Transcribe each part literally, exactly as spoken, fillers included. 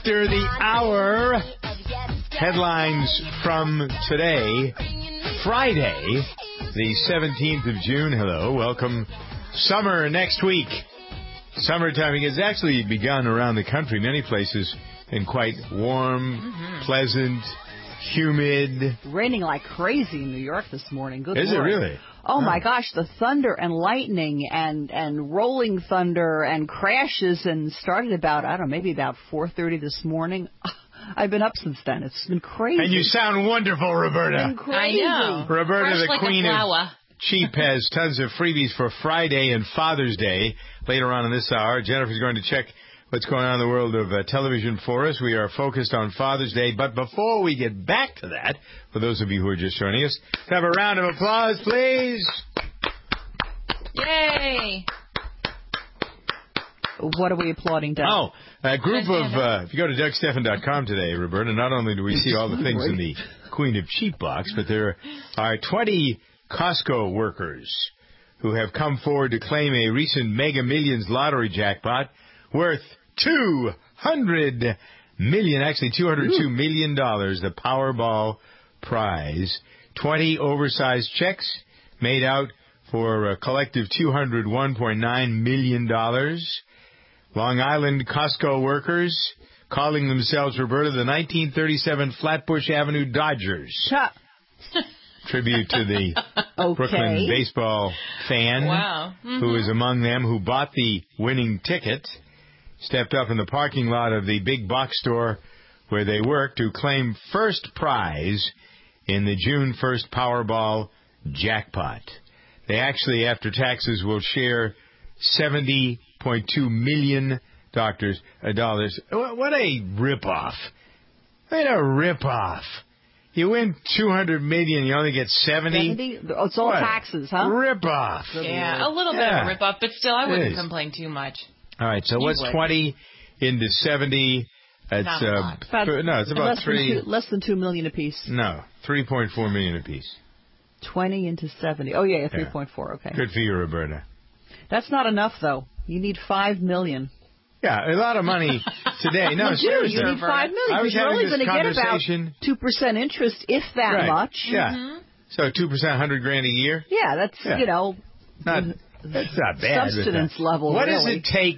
after the hour. Headlines from today, Friday, the seventeenth of June. Hello, welcome. Summer next week. Summertime has actually begun around the country. Many places been quite warm, mm-hmm. pleasant, humid. Raining like crazy in New York this morning. Good Is Lord. it really? Oh, oh, my gosh, the thunder and lightning and, and rolling thunder and crashes and started about, I don't know, maybe about four thirty this morning. I've been up since then. It's been crazy. And you sound wonderful, Roberta. It's been crazy. I know. Roberta, Fresh the like queen of Cheap, has tons of freebies for Friday and Father's Day. Later on in this hour, Jennifer's going to check what's going on in the world of uh, television for us. We are focused on Father's Day. But before we get back to that, for those of you who are just joining us, have a round of applause, please. Yay! What are we applauding, Doug? Oh, a group of, uh, if you go to Doug Stephan dot com today, Roberta, not only do we see all the things in the Queen of Cheap box, but there are twenty Costco workers who have come forward to claim a recent Mega Millions lottery jackpot worth two hundred million dollars, actually two hundred two million dollars, the Powerball prize. twenty oversized checks made out for a collective two hundred one point nine million dollars. Long Island Costco workers calling themselves, Roberta, the nineteen thirty-seven Flatbush Avenue Dodgers. Tribute to the okay. Brooklyn baseball fan wow. mm-hmm. who is among them, who bought the winning ticket, stepped up in the parking lot of the big box store where they work to claim first prize in the June first Powerball jackpot. They actually, after taxes, will share seventy point two million dollars. What a ripoff. What a ripoff. You win two hundred million dollars, you only get seventy? seventy? Oh, it's all what? Taxes, huh? Ripoff. Yeah, a little yeah. bit of a ripoff, but still, I wouldn't is. complain too much. All right, so You what's would. twenty into seventy? It's Not a uh, lot. About, no, it's about less three. Than two, less than two million apiece. No, three point four million apiece. Twenty into seventy. Oh yeah, three point four. Okay. Good for you, Roberta. That's not enough though. You need five million. Yeah, a lot of money today. No, you seriously. do. You need five million. I was You're having only this going to get about conversation. two percent interest, if that right. much. Yeah. Mm-hmm. So two percent, hundred grand a year. Yeah, that's Yeah. you know. Not that's not bad. Subsistence level. What really. does it take?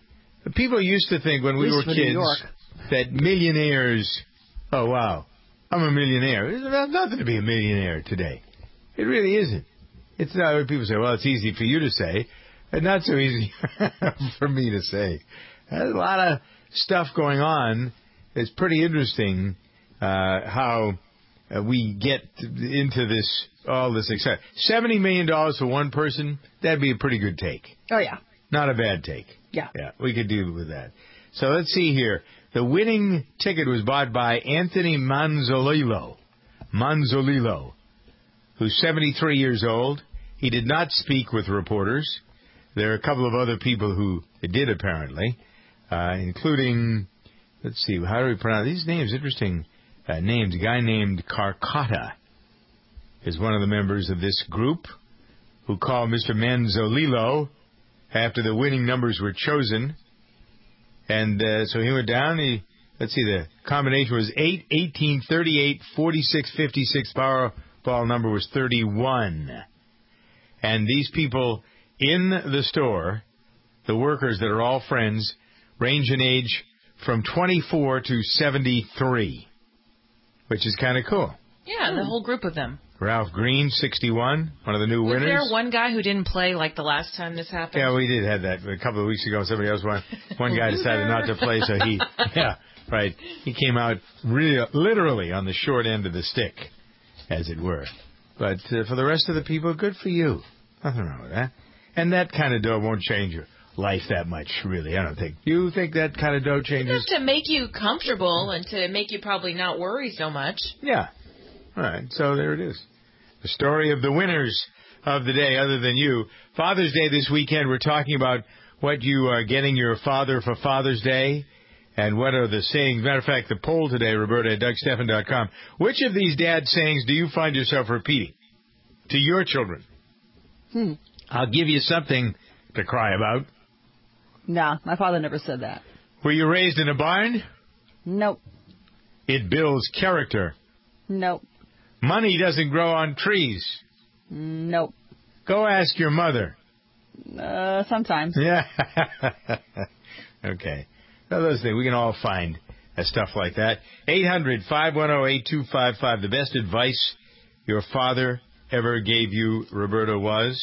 People used to think when we were for New kids York. that millionaires. Oh wow, I'm a millionaire. There's nothing to be a millionaire today. It really isn't. It's not. People say, well, it's easy for you to say, but not so easy for me to say. There's a lot of stuff going on. It's pretty interesting uh, how uh, we get into this, all this excitement. seventy million dollars for one person, that'd be a pretty good take. Oh, yeah. Not a bad take. Yeah. Yeah, we could deal with that. So let's see here. The winning ticket was bought by Anthony Manzolillo. Manzolillo, who's seventy-three years old. He did not speak with reporters. There are a couple of other people who did, apparently. Uh, including, let's see, how do we pronounce these names? Interesting uh, names. A guy named Carcotta is one of the members of this group who called Mister Manzolillo after the winning numbers were chosen. And uh, so he went down. He, let's see, the combination was eight, eighteen, thirty-eight, forty-six, fifty-six. Powerball number was thirty-one. And these people in the store, the workers that are all friends, range in age from twenty-four to seventy-three, which is kind of cool. Yeah, the whole group of them. Ralph Green, sixty-one, one of the new Was winners. there one guy who didn't play like the last time this happened? Yeah, we did have that a couple of weeks ago. Somebody else won. One guy decided not to play, so he, yeah, right. He came out really, literally on the short end of the stick, as it were. But uh, for the rest of the people, good for you. Nothing wrong with that. And that kind of dough won't change your life that much, really, I don't think. You think that kind of dough changes? Just to make you comfortable and to make you probably not worry so much. Yeah. All right, so there it is. The story of the winners of the day, other than you. Father's Day this weekend, we're talking about what you are getting your father for Father's Day and what are the sayings. Matter of fact, the poll today, Roberta, at Doug Stephan dot com. Which of these dad sayings do you find yourself repeating to your children? Hmm. I'll give you something to cry about. No, my father never said that. Were you raised in a barn? Nope. It builds character. Nope. Money doesn't grow on trees. Nope. Go ask your mother. Uh, sometimes. Yeah. Okay. Now, those things, we can all find uh, stuff like that. eight hundred, five one zero, eight two five five. The best advice your father ever gave you, Roberta, was?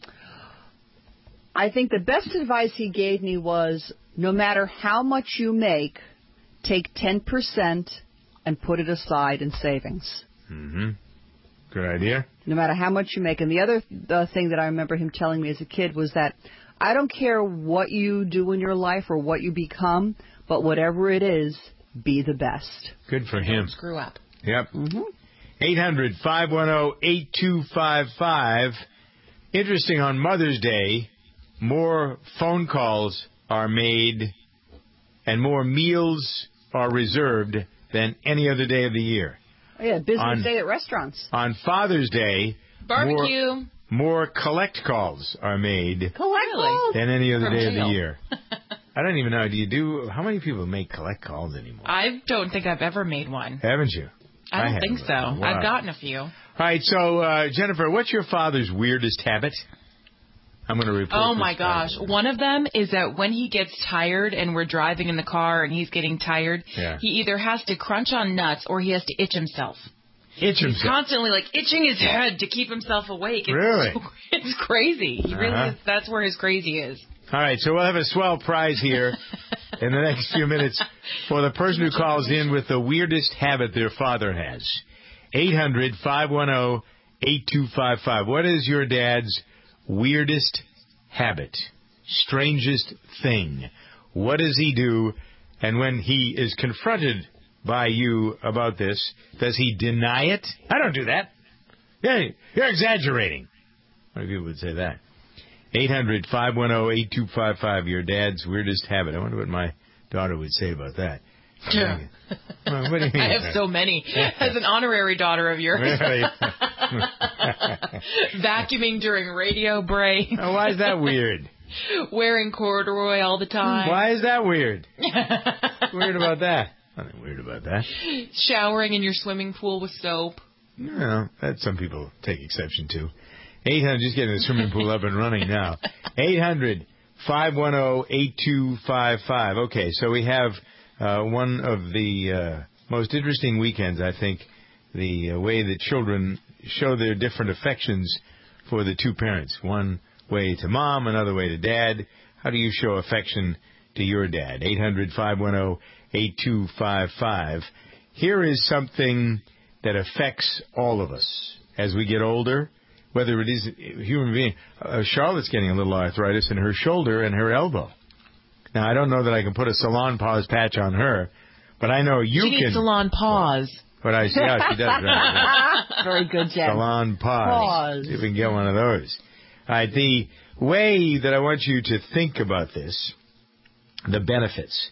I think the best advice he gave me was, no matter how much you make, take ten percent and put it aside in savings. Mm-hmm. Good idea. No matter how much you make. And the other the thing that I remember him telling me as a kid was that I don't care what you do in your life or what you become, but whatever it is, be the best. Good for him. Don't screw up. Yep. Mm-hmm. eight hundred, five one zero, eight two five five. Interesting, on Mother's Day, more phone calls are made and more meals are reserved than any other day of the year. Oh, yeah, business On- day at restaurants. On Father's Day, Barbecue. more, more collect calls are made Collect Really? calls. than any other From day of jail. the year. I don't even know. Do you do? How many people make collect calls anymore? I don't think I've ever made one. Haven't you? I don't haven't. think so. Wow. I've gotten a few. All right, so uh, Jennifer, what's your father's weirdest habit? I'm going to report. Oh this my gosh. back. One of them is that when he gets tired and we're driving in the car and he's getting tired, Yeah. he either has to crunch on nuts or he has to itch himself. Itch He's himself. constantly like itching his head to keep himself awake. It's Really? so- it's crazy. He really Uh-huh. is, that's where his crazy is. All right, so we'll have a swell prize here in the next few minutes for the person who calls in with the weirdest habit their father has. eight hundred, five one zero, eight two five five. What is your dad's weirdest habit? Strangest thing? What does he do? And when he is confronted by you about this, does he deny it? I don't do that. Yeah, you're exaggerating. How many people would say that? eight hundred, five one zero, eight two five five, your dad's weirdest habit. I wonder what my daughter would say about that. Yeah. Well, what do you mean? I have so many. As an honorary daughter of yours. Really? Vacuuming during radio break. Oh, why is that weird? Wearing corduroy all the time. Why is that weird? What's weird about that? Nothing weird about that. Showering in your swimming pool with soap. No, that some people take exception to. eight hundred, just getting the swimming pool up and running now. eight hundred, five one zero, eight two five five. Okay, so we have uh, one of the uh, most interesting weekends, I think, the uh, way that children show their different affections for the two parents. One way to mom, another way to dad. How do you show affection to your dad? eight hundred, five one zero, eight two five five. Here is something that affects all of us as we get older, whether it is a human being. Uh, Charlotte's getting a little arthritis in her shoulder and her elbow. Now, I don't know that I can put a Salon Paws patch on her, but I know you she can. needs salon paws. But I see how she does that. Very good, Jen. Salon Paws. Paws. See if we can get one of those. All right, the way that I want you to think about this, the benefits.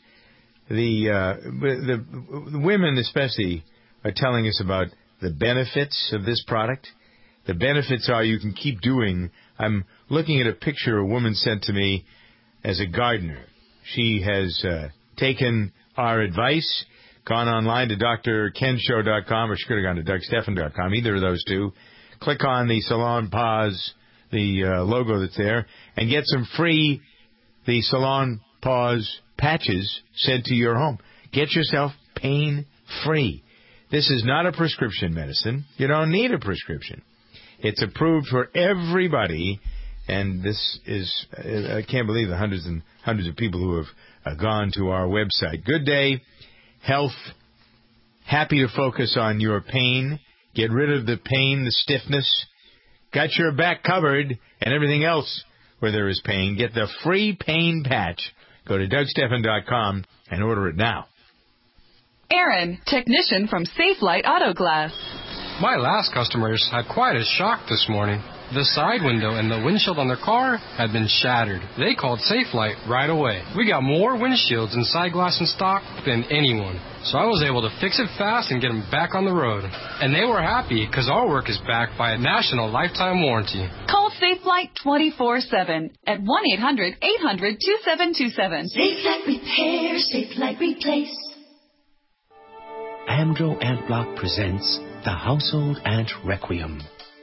The, uh, the, the women especially are telling us about the benefits of this product. The benefits are you can keep doing. I'm looking at a picture a woman sent to me as a gardener. She has uh, taken our advice, gone online to D R Ken Show dot com, or she could have gone to Doug Stephan dot com, either of those two. Click on the Salon Paws, the uh, logo that's there, and get some free the Salon Paws patches sent to your home. Get yourself pain-free. This is not a prescription medicine. You don't need a prescription. It's approved for everybody, and this is, I can't believe the hundreds and hundreds of people who have uh, gone to our website. Good Day Health, happy to focus on your pain, get rid of the pain, the stiffness, got your back covered, and everything else where there is pain. Get the free pain patch. Go to Doug Stephan dot com and order it now. Aaron, technician from Safe Light Auto Glass. My last customers had quite a shock this morning. The side window and the windshield on their car had been shattered. They called Safe Light right away. We got more windshields and side glass in stock than anyone. So I was able to fix it fast and get them back on the road. And they were happy because our work is backed by a national lifetime warranty. Call Safe Light twenty-four seven at one eight hundred eight hundred two seven two seven. Safe Light Repair, Safe Light Replace. Amdro Ant Block presents the Household Ant Requiem.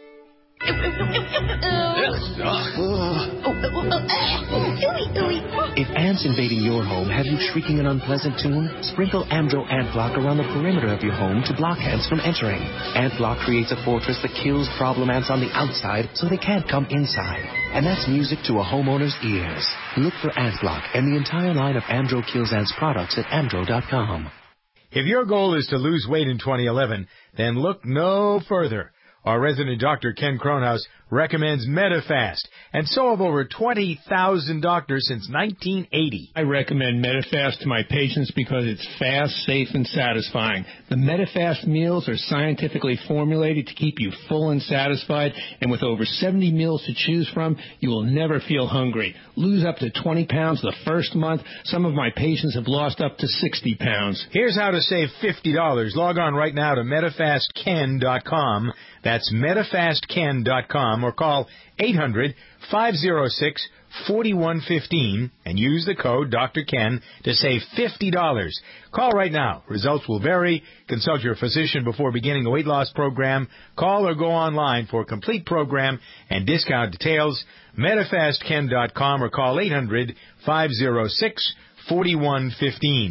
If ants invading your home have you shrieking an unpleasant tune, sprinkle Amdro Ant Block around the perimeter of your home to block ants from entering. Ant Block creates a fortress that kills problem ants on the outside so they can't come inside. And that's music to a homeowner's ears. Look for Ant Block and the entire line of Amdro Kills Ants products at amdro dot com. If your goal is to lose weight in twenty eleven, then look no further. Our resident doctor, Ken Kronhaus, recommends Medifast, and so have over twenty thousand doctors since nineteen eighty. I recommend Medifast to my patients because it's fast, safe, and satisfying. The Medifast meals are scientifically formulated to keep you full and satisfied, and with over seventy meals to choose from, you will never feel hungry. Lose up to twenty pounds the first month. Some of my patients have lost up to sixty pounds. Here's how to save fifty dollars. Log on right now to Medifast Ken dot com. That's Medifast Ken dot com, or call eight hundred, five oh six, four one one five and use the code Doctor Ken to save fifty dollars. Call right now. Results will vary. Consult your physician before beginning a weight loss program. Call or go online for complete program and discount details. Medifast Ken dot com or call eight hundred, five oh six, four one one five.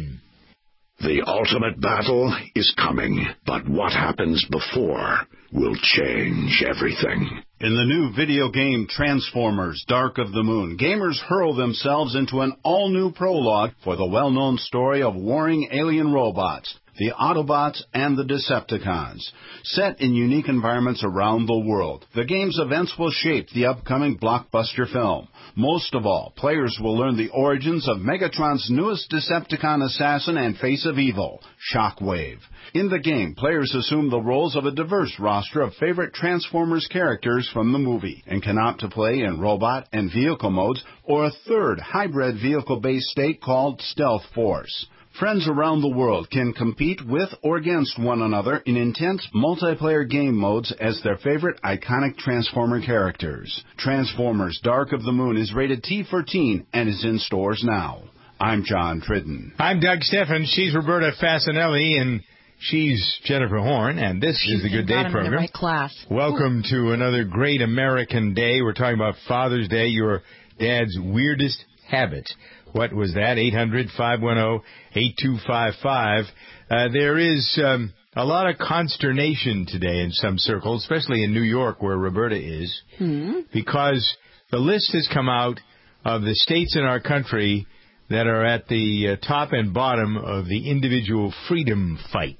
The ultimate battle is coming, but what happens before will change everything. In the new video game Transformers Dark of the Moon, gamers hurl themselves into an all-new prologue for the well-known story of warring alien robots, the Autobots and the Decepticons. Set in unique environments around the world, the game's events will shape the upcoming blockbuster film. Most of all, players will learn the origins of Megatron's newest Decepticon assassin and face of evil, Shockwave. In the game, players assume the roles of a diverse roster of favorite Transformers characters from the movie and can opt to play in robot and vehicle modes or a third hybrid vehicle-based state called Stealth Force. Friends around the world can compete with or against one another in intense multiplayer game modes as their favorite iconic Transformer characters. Transformers Dark of the Moon is rated T for teen and is in stores now. I'm John Tridden. I'm Doug Steffen. She's Roberta Fasanelli, and she's Jennifer Horn, and this She's is the Good Day got him program. In the right class. Welcome to another great American day. We're talking about Father's Day, your dad's weirdest habit. What was that? eight hundred, five one zero, eight two five five. Uh, there is um, a lot of consternation today in some circles, especially in New York where Roberta is, Hmm. because the list has come out of the states in our country that are at the uh, top and bottom of the individual freedom fight.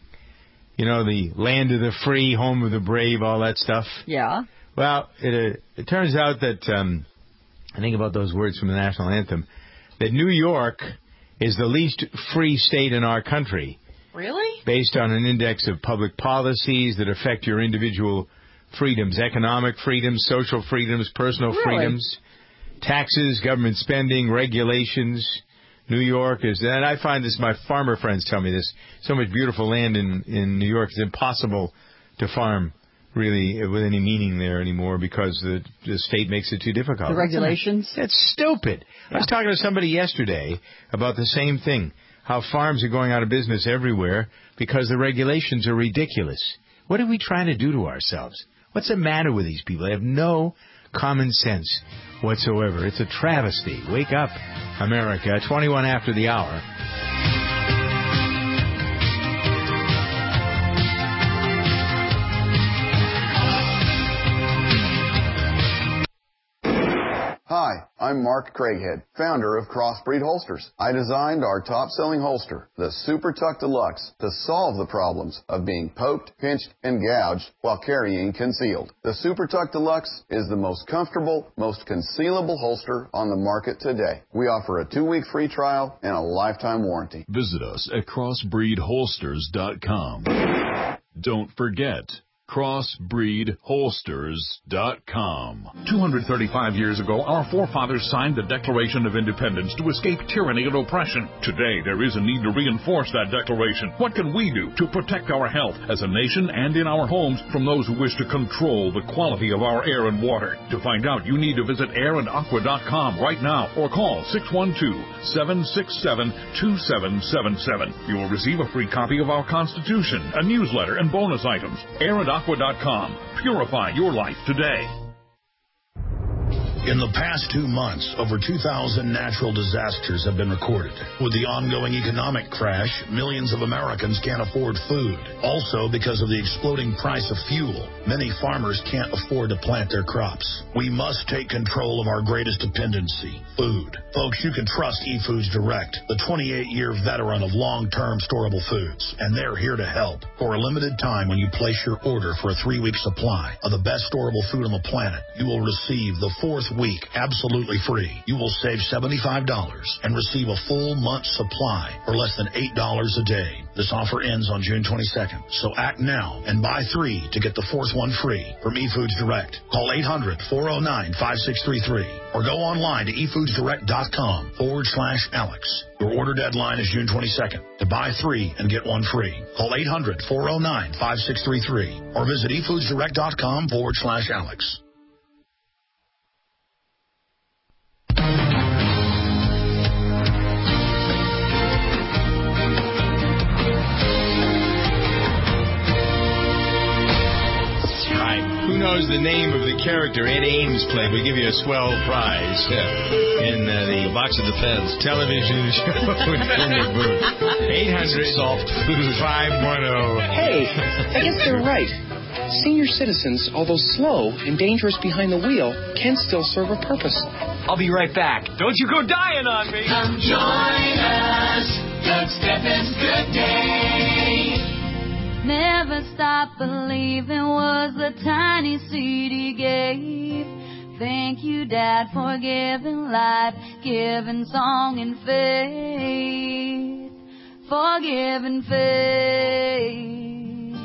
You know, the land of the free, home of the brave, all that stuff. Yeah. Well, it, uh, it turns out that, um, I think about those words from the national anthem, that New York is the least free state in our country. Really? Based on an index of public policies that affect your individual freedoms, economic freedoms, social freedoms, personal Really? freedoms, taxes, government spending, regulations. New York is, and I find this, my farmer friends tell me this, so much beautiful land in, in New York, it's impossible to farm really with any meaning there anymore because the, the state makes it too difficult. The regulations? That's stupid. Yeah. I was talking to somebody yesterday about the same thing, how farms are going out of business everywhere because the regulations are ridiculous. What are we trying to do to ourselves? What's the matter with these people? They have no common sense whatsoever. It's a travesty. Wake up, America. twenty-one after the hour. Hi, I'm Mark Craighead, founder of Crossbreed Holsters. I designed our top-selling holster, the Super Tuck Deluxe, to solve the problems of being poked, pinched, and gouged while carrying concealed. The Super Tuck Deluxe is the most comfortable, most concealable holster on the market today. We offer a two-week free trial and a lifetime warranty. Visit us at crossbreed holsters dot com. Don't forget, crossbreed holsters dot com. two hundred thirty-five years ago, our forefathers signed the Declaration of Independence to escape tyranny and oppression. Today, there is a need to reinforce that declaration. What can we do to protect our health as a nation and in our homes from those who wish to control the quality of our air and water? To find out, you need to visit air and aqua dot com right now or call six one two, seven six seven, two seven seven seven. You will receive a free copy of our Constitution, a newsletter, and bonus items. air and aqua dot com. Purify your life today. In the past two months, over two thousand natural disasters have been recorded. With the ongoing economic crash, millions of Americans can't afford food. Also, because of the exploding price of fuel, many farmers can't afford to plant their crops. We must take control of our greatest dependency, food. Folks, you can trust eFoods Direct, the twenty-eight year veteran of long-term storable foods, and they're here to help. For a limited time, when you place your order for a three-week supply of the best storable food on the planet, you will receive the fourth week absolutely free. You will save seventy-five dollars and receive a full month's supply for less than eight dollars a day. This offer ends on June twenty-second, so act now and buy three to get the fourth one free from eFoods Direct. Call eight hundred, four oh nine, five six three three or go online to efoodsdirect.com forward slash Alex. Your order deadline is June twenty-second. To buy three and get one free, call eight hundred, four oh nine, five six three three or visit efoodsdirect.com forward slash Alex. Who knows the name of the character Ed Ames played? We give you a swell prize. Yeah. In uh, the box of Depends television show with Junior Booth. eight hundred soft food five one zero. Hey, I guess they're right. Senior citizens, although slow and dangerous behind the wheel, can still serve a purpose. I'll be right back. Don't you go dying on me. Come join us. Doug Steffens, good day. Never Stop Believing was the tiny seed he gave. Thank you, Dad, for giving life, giving song and faith, for giving faith,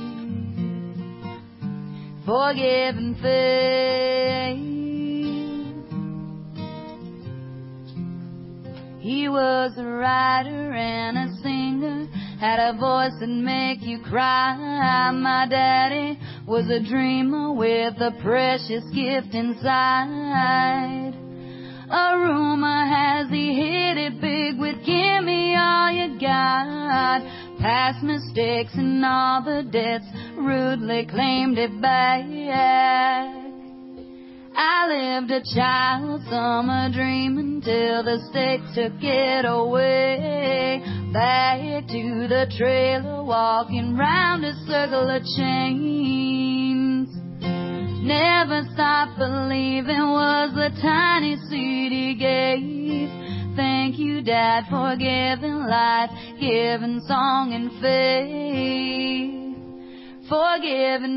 for giving faith. He was a writer and a singer, had a voice that make you cry. My daddy was a dreamer with a precious gift inside. A rumor has he hit it big with "Give me all you got." Past mistakes and all the debts, rudely claimed it back. I lived a child's summer dream until the state took it away. Back to the trailer, walking round a circle of chains. Never Stop Believing was the tiny seed he gave. Thank you, Dad, for giving life, giving song and faith, for giving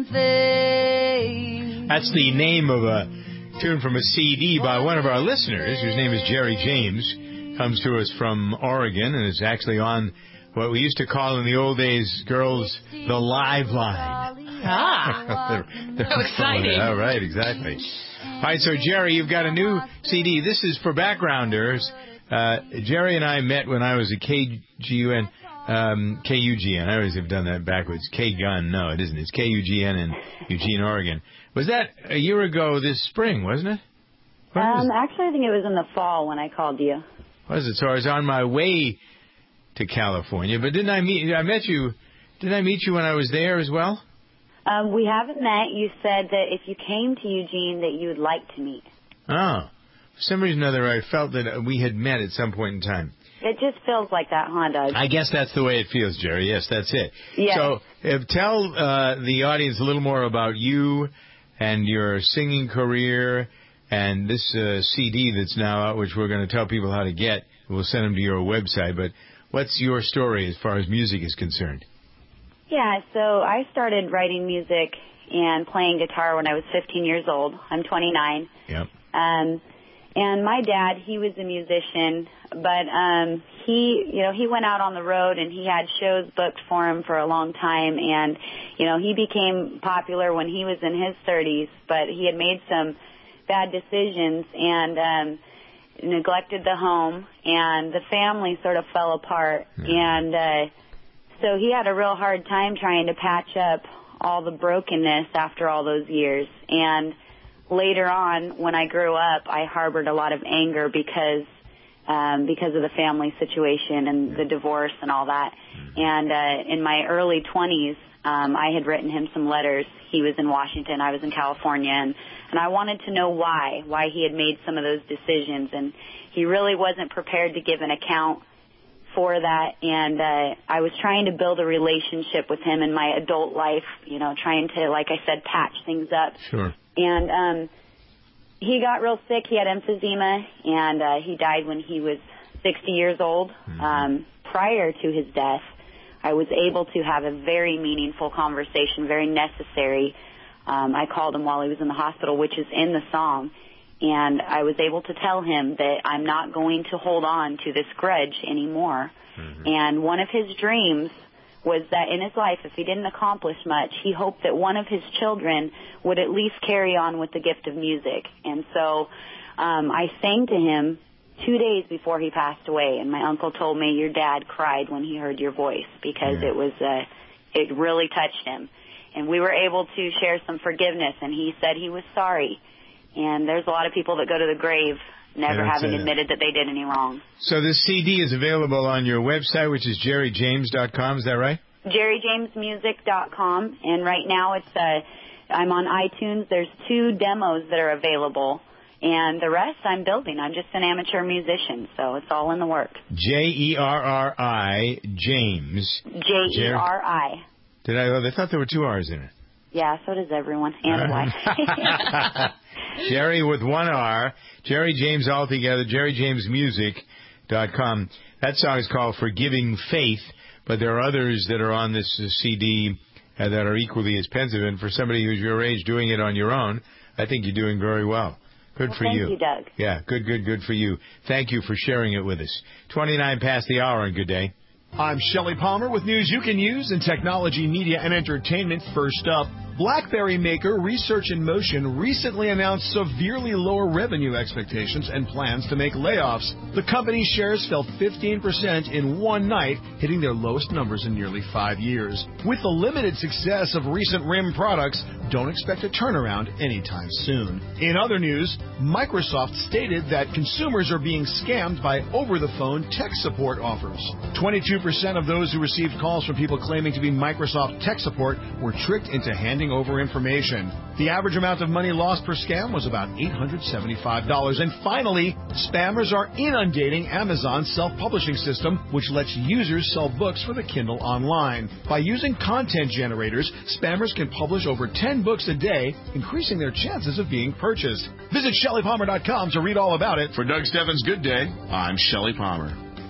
faith. That's the name of a tune from a C D by one of our listeners, whose name is Jerry James. Comes to us from Oregon and is actually on what we used to call in the old days, girls, the live line. Ah, they're, they're how exciting. All right, exactly. All right, so Jerry, you've got a new C D. This is for backgrounders. Uh, Jerry and I met when I was at K G U N, um, K U G N. I always have done that backwards. K-Gun. No, it isn't. It's K U G N in Eugene, Oregon. Was that a year ago this spring, wasn't it? Um, actually, I think it was in the fall when I called you. Was it? So I was on my way to California, but didn't I meet? I met you. Didn't I meet you when I was there as well? Um, we haven't met. You said that if you came to Eugene, that you would like to meet. Oh, for some reason or other, I felt that we had met at some point in time. It just feels like that, huh, Doug? I guess that's the way it feels, Jerry. Yes, that's it. Yes. So uh, tell uh, the audience a little more about you and your singing career. And this uh, C D that's now out, which we're going to tell people how to get, we'll send them to your website. But what's your story as far as music is concerned? Yeah, so I started writing music and playing guitar when I was fifteen years old. I'm twenty-nine. Yep. Um, And my dad, he was a musician, but um, he, you know, he went out on the road and he had shows booked for him for a long time. And, you know, he became popular when he was in his thirties, but he had made some bad decisions and um, neglected the home, and the family sort of fell apart. Yeah. And uh, so he had a real hard time trying to patch up all the brokenness after all those years. And later on, when I grew up, I harbored a lot of anger because um, because of the family situation and the divorce and all that. And uh, in my early twenties, um, I had written him some letters. He was in Washington, I was in California, and, and I wanted to know why, why he had made some of those decisions. And he really wasn't prepared to give an account for that. And uh, I was trying to build a relationship with him in my adult life, you know, trying to, like I said, patch things up. Sure. And um, he got real sick. He had emphysema, and uh, he died when he was sixty years old. Mm-hmm. Um, prior to his death, I was able to have a very meaningful conversation, very necessary. Um, I called him while he was in the hospital, which is in the song, and I was able to tell him that I'm not going to hold on to this grudge anymore. Mm-hmm. And one of his dreams was that in his life, if he didn't accomplish much, he hoped that one of his children would at least carry on with the gift of music. And so um, I sang to him two days before he passed away, and my uncle told me, your dad cried when he heard your voice because yeah. it was uh, it really touched him. And we were able to share some forgiveness, and he said he was sorry. And there's a lot of people that go to the grave never having admitted that they did any wrong. So this C D is available on your website, which is jerry james dot com. Is that right? jerry james music dot com. And right now it's uh, I'm on iTunes. There's two demos that are available. And the rest I'm building. I'm just an amateur musician, so it's all in the works. J E R R I, James. J E R I. Did I? Oh, I thought there were two R's in it. Yeah, so does everyone. And a Y. Jerry with one R. Jerry James altogether. jerry james music dot com. That song is called Forgiving Faith, but there are others that are on this uh, C D uh, that are equally as pensive. And for somebody who's your age doing it on your own, I think you're doing very well. Good well, for thank you. you, Doug. Yeah, good, good, good for you. Thank you for sharing it with us. twenty-nine past the hour, and good day. I'm Shelley Palmer with news you can use in technology, media, and entertainment. First up, BlackBerry maker Research in Motion recently announced severely lower revenue expectations and plans to make layoffs. The company's shares fell fifteen percent in one night, hitting their lowest numbers in nearly five years. With the limited success of recent R I M products, don't expect a turnaround anytime soon. In other news, Microsoft stated that consumers are being scammed by over-the-phone tech support offers. twenty-two percent of those who received calls from people claiming to be Microsoft tech support were tricked into handing over information. The average amount of money lost per scam was about eight hundred seventy-five dollars. And finally, spammers are inundating Amazon's self-publishing system, which lets users sell books for the Kindle online. By using content generators, spammers can publish over ten books a day, increasing their chances of being purchased. Visit Shelley Palmer dot com to read all about it. For Doug Steffens' Good Day, I'm Shelley Palmer.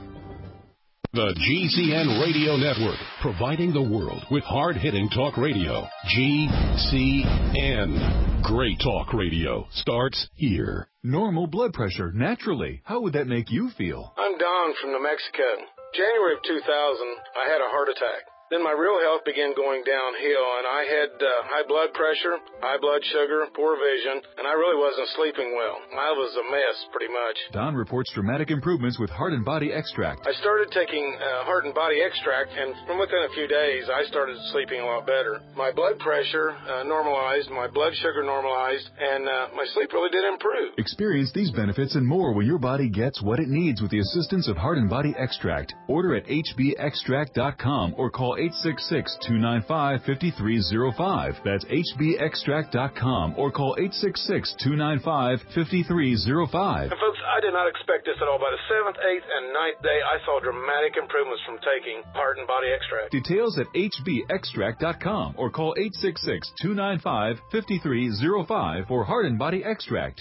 The G C N Radio Network, providing the world with hard-hitting talk radio. G C N. Great talk radio starts here. Normal blood pressure, naturally. How would that make you feel? I'm Don from New Mexico. January of two thousand, I had a heart attack. Then my real health began going downhill, and I had uh, high blood pressure, high blood sugar, poor vision, and I really wasn't sleeping well. I was a mess, pretty much. Don reports dramatic improvements with Heart and Body Extract. I started taking uh, Heart and Body Extract, and from within a few days, I started sleeping a lot better. My blood pressure uh, normalized, my blood sugar normalized, and uh, my sleep really did improve. Experience these benefits and more when your body gets what it needs with the assistance of Heart and Body Extract. Order at H B extract dot com or call eight six six, two nine five, five three zero five. That's H B extract dot com or call eight six six, two nine five, five three zero five. And folks, I did not expect this at all. By the seventh, eighth, and ninth day, I saw dramatic improvements from taking Heart and Body Extract. Details at H B extract dot com or call eight six six, two nine five, five three zero five for Heart and Body Extract.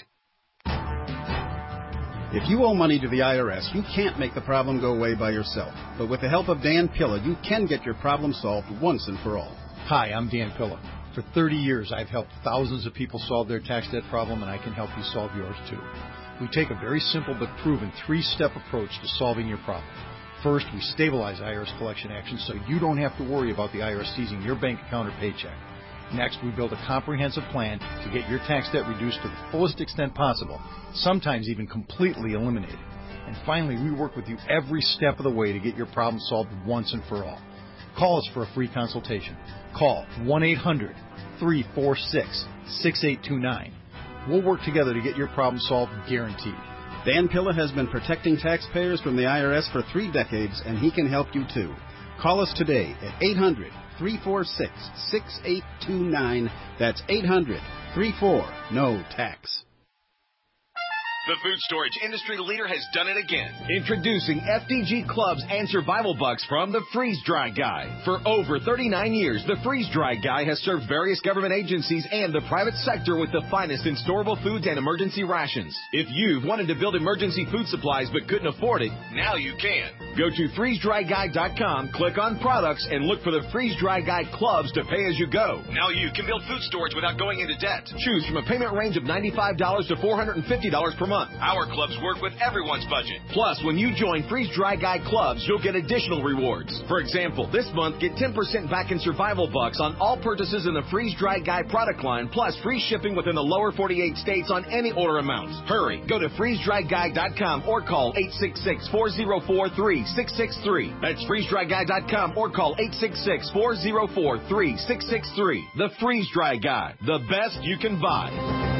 If you owe money to the I R S, you can't make the problem go away by yourself. But with the help of Dan Pilla, you can get your problem solved once and for all. Hi, I'm Dan Pilla. For thirty years, I've helped thousands of people solve their tax debt problem, and I can help you solve yours too. We take a very simple but proven three-step approach to solving your problem. First, we stabilize I R S collection actions so you don't have to worry about the I R S seizing your bank account or paycheck. Next, we build a comprehensive plan to get your tax debt reduced to the fullest extent possible, sometimes even completely eliminated. And finally, we work with you every step of the way to get your problem solved once and for all. Call us for a free consultation. Call one eight hundred, three four six, six eight two nine. We'll work together to get your problem solved, guaranteed. Dan Pilla has been protecting taxpayers from the I R S for three decades, and he can help you too. Call us today at eight hundred, three four six, six eight two nine. That's eight hundred, three four, N O tax. The food storage industry leader has done it again. Introducing F D G Clubs and Survival Bucks from the Freeze Dry Guy. For over thirty-nine years, the Freeze Dry Guy has served various government agencies and the private sector with the finest in storable foods and emergency rations. If you've wanted to build emergency food supplies but couldn't afford it, now you can. Go to freeze dry guy dot com, click on products, and look for the Freeze Dry Guy Clubs to pay as you go. Now you can build food storage without going into debt. Choose from a payment range of ninety-five dollars to four hundred fifty dollars per month. Our clubs work with everyone's budget. Plus, when you join Freeze Dry Guy Clubs, you'll get additional rewards. For example, this month, get ten percent back in Survival Bucks on all purchases in the Freeze Dry Guy product line, plus free shipping within the lower forty-eight states on any order amounts. Hurry, go to freeze dry guy dot com or call eight six six, four zero four, three six six three. That's freeze dry guy dot com or call eight six six, four zero four, three six six three. The Freeze Dry Guy, the best you can buy.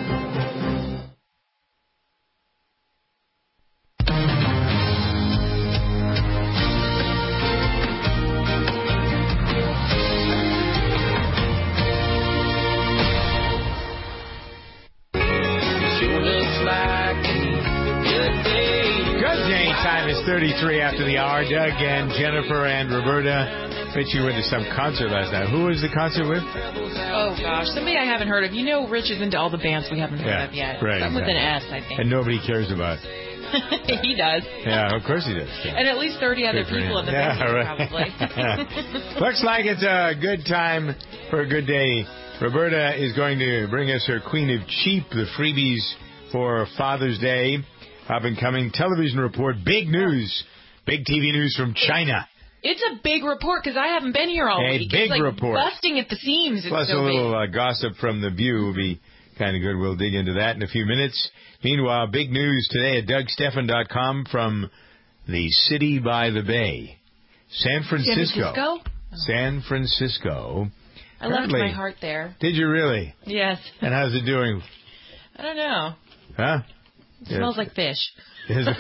Time is thirty-three after the hour. Doug and Jennifer and Roberta. Rich, you went to some concert last night. Who was the concert with? Oh, gosh. Somebody I haven't heard of. You know Rich is into all the bands we haven't heard yeah, of yet. Right, Something exactly. with an S, I think. And nobody cares about. He does. Yeah, of course he does. Yeah. And at least thirty other Good people in the yeah, band, right. probably. Looks like it's a good time for a good day. Roberta is going to bring us her Queen of Cheap, the freebies for Father's Day. Up and coming television report, big news, big T V news from China. It's a big report because I haven't been here all a week. Big it's like report. busting at the seams. It's Plus so a little big. uh, gossip from The View will be kind of good. We'll dig into that in a few minutes. Meanwhile, big news today at Doug Stephan dot com from the city by the bay, San Francisco. San Francisco? Oh. San Francisco. I left my heart there. Did you really? Yes. And how's it doing? I don't know. Huh? It yeah. smells like fish. Is it?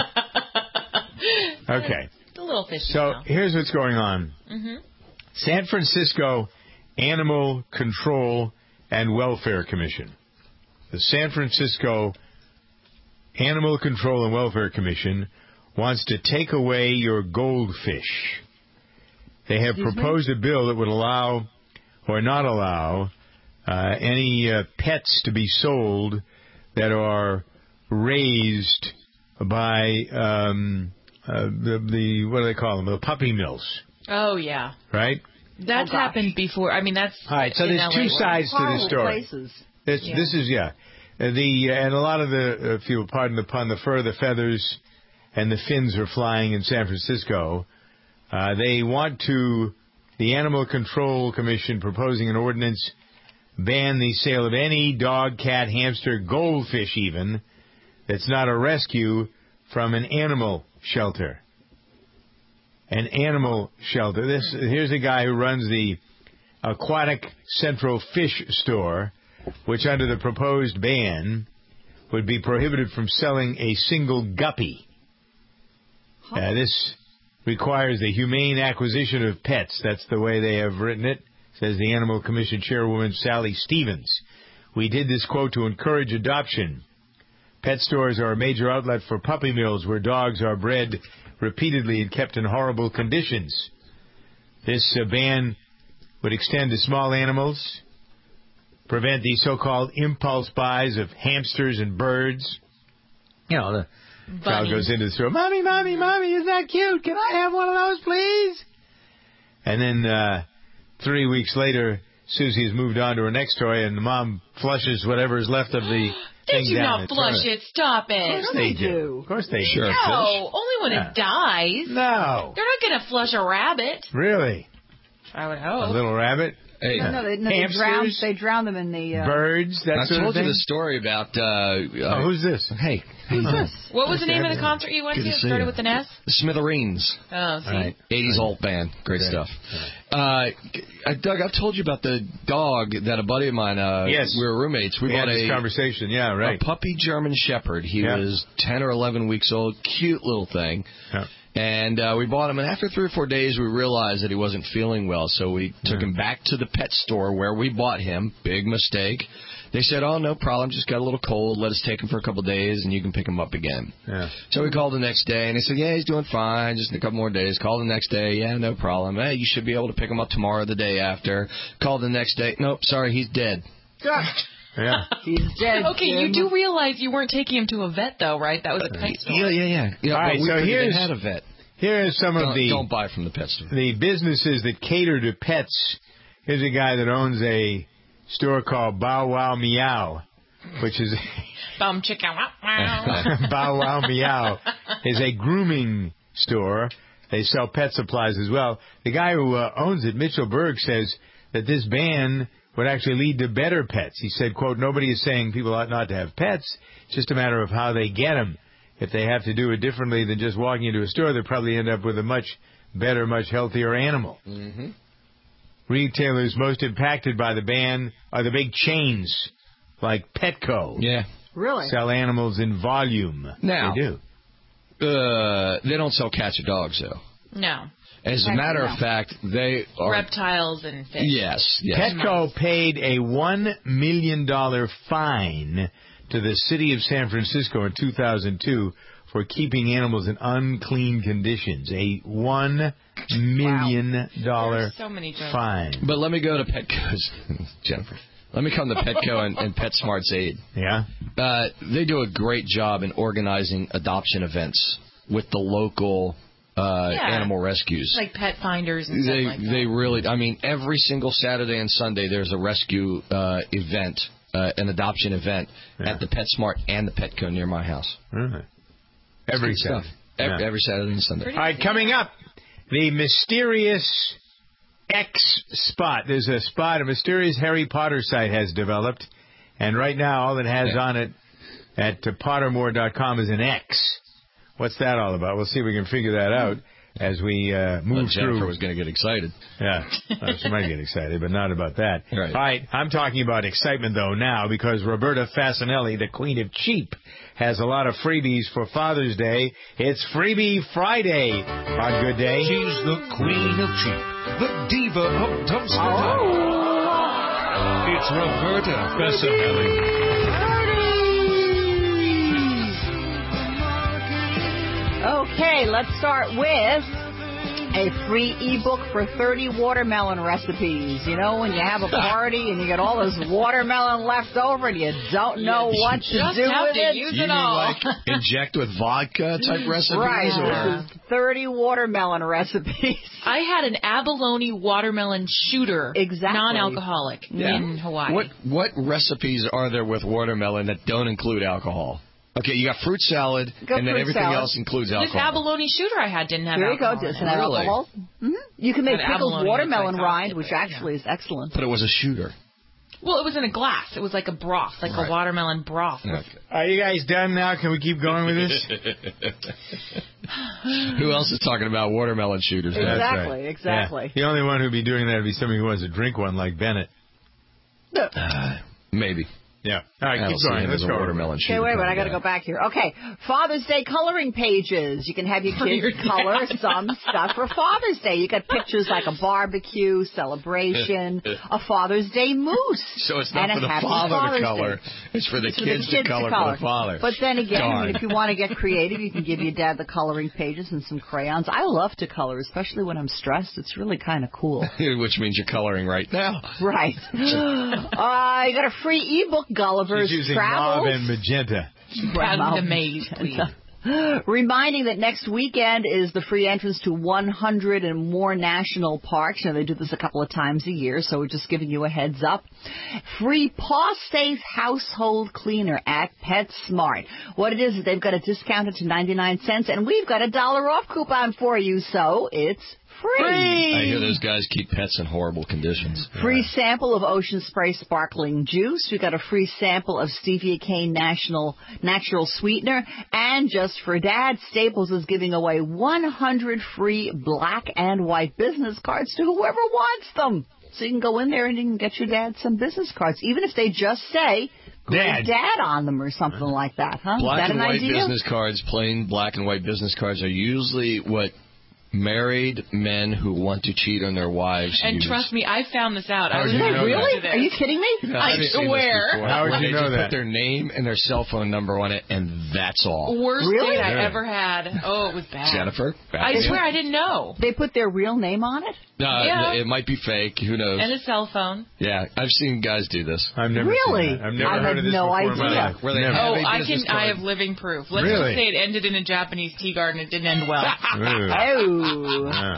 Okay. It's a little fishy. So now. Here's what's going on. Mm-hmm. San Francisco Animal Control and Welfare Commission. The San Francisco Animal Control and Welfare Commission wants to take away your goldfish. They have Excuse proposed me? a bill that would allow or not allow uh, any uh, pets to be sold that are raised by um, uh, the, the, what do they call them, the puppy mills. Oh, yeah. Right? That's oh, happened before. I mean, that's all right. So there's L A two sides to the story. Places. This, yeah. this is yeah, uh, the uh, and a lot of the, uh, if you'll pardon the pun, the fur, the feathers, and the fins are flying in San Francisco. Uh, they want to, the Animal Control Commission proposing an ordinance ban the sale of any dog, cat, hamster, goldfish, even that's not a rescue from an animal shelter. An animal shelter. This here's a guy who runs the Aquatic Central Fish Store, which under the proposed ban would be prohibited from selling a single guppy. Huh. Uh, this requires the humane acquisition of pets. That's the way they have written it, says the Animal Commission Chairwoman Sally Stevens. We did this, quote, to encourage adoption. Pet stores are a major outlet for puppy mills where dogs are bred repeatedly and kept in horrible conditions. This uh, ban would extend to small animals, prevent the so-called impulse buys of hamsters and birds. You know, the Bunny. Child goes into the store, Mommy, Mommy, Mommy, isn't that cute? Can I have one of those, please? And then uh, three weeks later, Susie has moved on to her next toy, and the mom flushes whatever is left of the Did thing you down not the flush toilet. it? Stop it. Of course they do. Of course they do. No, only when Yeah. it dies. No. They're not going to flush a rabbit. Really? I would A hope. little rabbit? Hey, No, no, they, no, they Hamsters? drown. They drown them in the uh, Birds? That I sort told of thing? you the story about. Uh, Oh, who's this? Hey. Who's this? What was the name of the concert you went Good to? to It see started you. with an S? The Smithereens. Oh, see? Right. eighties alt band. Great Right. stuff. Uh, Doug, I've told you about the dog that a buddy of mine, uh, Yes. we were roommates. We, We bought had this a, conversation. Yeah, right. a puppy German Shepherd. He Yeah. was ten or eleven weeks old. Cute little thing. Yeah. And uh, we bought him, and after three or four days, we realized that he wasn't feeling well. So we took him back to the pet store where we bought him. Big mistake. They said, oh, no problem, just got a little cold. Let us take him for a couple of days, and you can pick him up again. Yeah. So we called the next day, and they said, yeah, he's doing fine, just in a couple more days. Called the next day, yeah, no problem. Hey, you should be able to pick him up tomorrow or the day after. Called the next day, nope, sorry, he's dead. Yeah. He's dead. Okay, you do realize you weren't taking him to a vet, though, right? That was a pet store. Yeah, yeah, yeah. yeah All right, but we so figured here's- they had a vet. Here are some Don't, of the don't buy from the pet store. the businesses that cater to pets. Here's a guy that owns a store called Bow Wow Meow, which is Bum chicken. Wow, wow. Bow Wow Meow is a grooming store. They sell pet supplies as well. The guy who uh, owns it, Mitchell Berg, says that this ban would actually lead to better pets. He said, quote, nobody is saying people ought not to have pets. It's just a matter of how they get them. If they have to do it differently than just walking into a store, they'll probably end up with a much better, much healthier animal. Mm-hmm. Retailers most impacted by the ban are the big chains like Petco. Yeah. Really? Sell animals in volume. Now, they do. Uh, they don't sell cats or dogs, though. No. As a Petco, matter no. of fact, they are. Reptiles and fish. Yes, yes. Petco paid a one million dollars fine to the city of San Francisco in two thousand two for keeping animals in unclean conditions. A one million dollars There's so many jokes. fine. But let me go to Petco's, Jennifer. Let me come to Petco and, and PetSmart's aid. Yeah? Uh, they do a great job in organizing adoption events with the local uh, Yeah. animal rescues. Like pet finders and They stuff like that. they really, I mean, every single Saturday and Sunday there's a rescue uh, event, uh, an adoption event at the PetSmart and the Petco near my house. Really? Every It's good Saturday. stuff. Every, Yeah. every Saturday and Sunday. All right, coming up, the mysterious X spot. There's a spot, a mysterious Harry Potter site has developed, and right now all it has Yeah. on it at uh, pottermore dot com is an X. What's that all about? We'll see if we can figure that out as we uh, move Well, Jennifer through. was going to get excited. Yeah, well, she might get excited, but not about that. Right. All right, I'm talking about excitement, though, now, because Roberta Fasinelli, the queen of cheap, has a lot of freebies for Father's Day. It's Freebie Friday on Good Day. She's the queen of cheap, the diva of dumpster diving. It's Roberta Fasinelli. Okay, let's start with a free ebook for thirty watermelon recipes. You know, when you have a party and you get all this watermelon left over and you don't know what to just do have with to it. use You it mean all. like inject with vodka type recipes? Right, Or? this is thirty watermelon recipes. I had an abalone watermelon shooter, Exactly. non-alcoholic, Yeah. in Hawaii. What what recipes are there with watermelon that don't include alcohol? Okay, you got fruit salad, Got and then fruit everything salad. else includes This alcohol. abalone shooter I had didn't have There you go, alcohol. doesn't have Really? alcohol. hmm You can make An pickled abalone watermelon is like rind, chocolate, which but, actually is excellent. But it was a shooter. Well, it was in a glass. It was like a broth, like Right. a watermelon broth. Okay. Are you guys done now? Can we keep going with this? Who else is talking about watermelon shooters? That's Exactly, right. exactly. Yeah. The only one who'd be doing that would be somebody who wants to drink one like Bennett. Uh, maybe. Yeah. All right, I keep don't see going. him Let's as a go. watermelon shooter. Okay, wait a minute. kind I of got to guy. go back here. Okay, Father's Day coloring pages. You can have your For your kids color some stuff for Father's Day. You got pictures like a barbecue, celebration, a Father's Day moose. So it's not and for a the happy father Father's to color. Day. It's for the It's for kids, the kids to, color for the father. But then again, I Darn. mean, if you want to get creative, you can give your dad the coloring pages and some crayons. I love to color, especially when I'm stressed. It's really kind of cool. Which means you're coloring right now. Right. uh, you got a free ebook, Gulliver's She's using Travels. mauve and magenta. Proud of the maze, please. Reminding that next weekend is the free entrance to one hundred and more national parks. You know, they do this a couple of times a year, so we're just giving you a heads up. Free Paw Safe household cleaner at PetSmart. What it is is they've got it discounted to ninety-nine cents, and we've got a dollar off coupon for you, so it's free. I hear those guys keep pets in horrible conditions. Free sample of Ocean Spray Sparkling Juice. We got a free sample of Stevia Cane National Natural Sweetener. And just for Dad, Staples is giving away one hundred free black and white business cards to whoever wants them. So you can go in there and you can get your dad some business cards, even if they just say Dad, dad on them or something like that, huh? Black is that and an white idea? business cards, plain black and white business cards, are usually what married men who want to cheat on their wives And use. trust me, I found this out. How I was would you know Really? that? Are you kidding me? Yeah, I I've seen swear. this before. How would Where you they know just that? put their name and their cell phone number on it, and that's all. Worst Really? date I Yeah. ever had. Oh, it was bad. Jennifer? I Back swear in. I didn't know. They put their real name on it? Uh, Yeah. It might be fake. Who knows? And a cell phone. Yeah, I've seen guys do this. I've never Really? seen that. I've never I heard had of this no before in my idea. life. Where they Never. have Oh, a I business can. I card. have living proof. Let's Really? just say it ended in a Japanese tea garden. It didn't end well. Ooh. Oh. Yeah.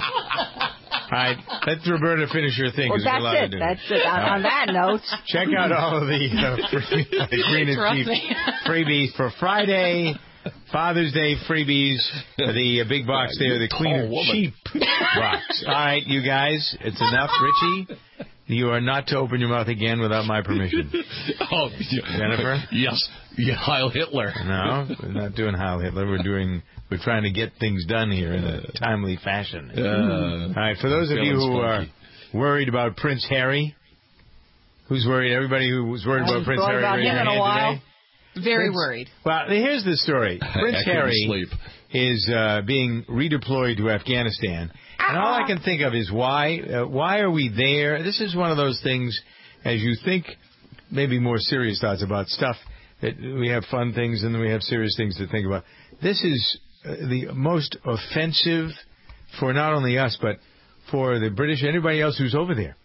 All right, let Roberta finish her thing. Well, 'cause we've got a lot that's to it. do. That's it. On, on that note. Check out all of the uh, free, the Green and Trust Cheap me. freebies for Friday, Father's Day freebies. The uh, big box there, the Clean and Cheap box. All right, you guys, it's enough. Richie, you are not to open your mouth again without my permission. Oh, Jennifer? Yes. Yeah, Heil Hitler. No, we're not doing Heil Hitler. We're doing. We're trying to get things done here in a timely fashion. Uh, All right, for those of you who are worried about Prince Harry, who's worried? Everybody who was worried about Prince Harry, about raise him your in a hand while. today. Very Prince- worried. Well, here's the story. Prince I couldn't Harry sleep. is uh, being redeployed to Afghanistan, and all I can think of is why? Uh, why are we there? This is one of those things, as you think, maybe more serious thoughts about stuff. That we have fun things and then we have serious things to think about. This is uh, the most offensive for not only us but for the British, anybody else who's over there.